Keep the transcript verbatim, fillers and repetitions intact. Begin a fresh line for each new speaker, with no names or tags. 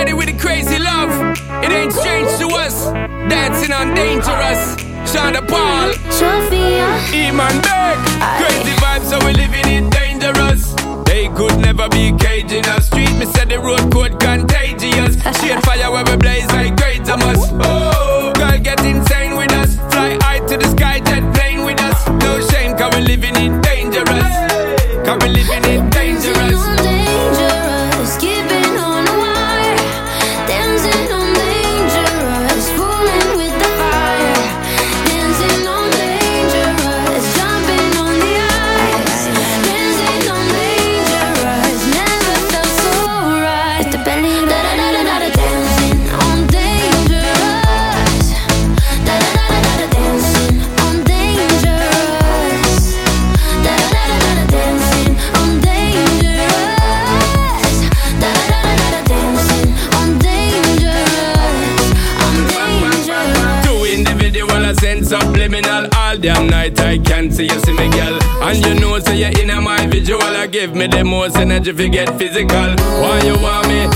Everybody with a crazy love, it ain't strange to us. Dancing on Dangerous, Shonda Paul,
Sophia,
Iman Beck. Crazy vibes, so we living it dangerous. They could never be caging us. Street, me said the road code contagious. Shade fire where we blaze like great Thomas. Oh, girl get insane with us. Fly high to the sky, jet plane with us. No shame, cause we living it dangerous. Cause we living it dangerous.
dangerous, keeping on the wire, dancing on dangerous, fooling with the fire, dancing on dangerous, jumping on the ice, dancing on dangerous, never felt so right. It's the belly da da da da da, dancing on dangerous, da da da da da, dancing on dangerous, da da da da da, dancing on dangerous, da da da da da, dancing on dangerous, on dangerous.
Two individual, I send subliminal. All damn night I can't see you see me, girl. And you know, say you're in my visual. I give me the most energy if you get physical. Why you want me?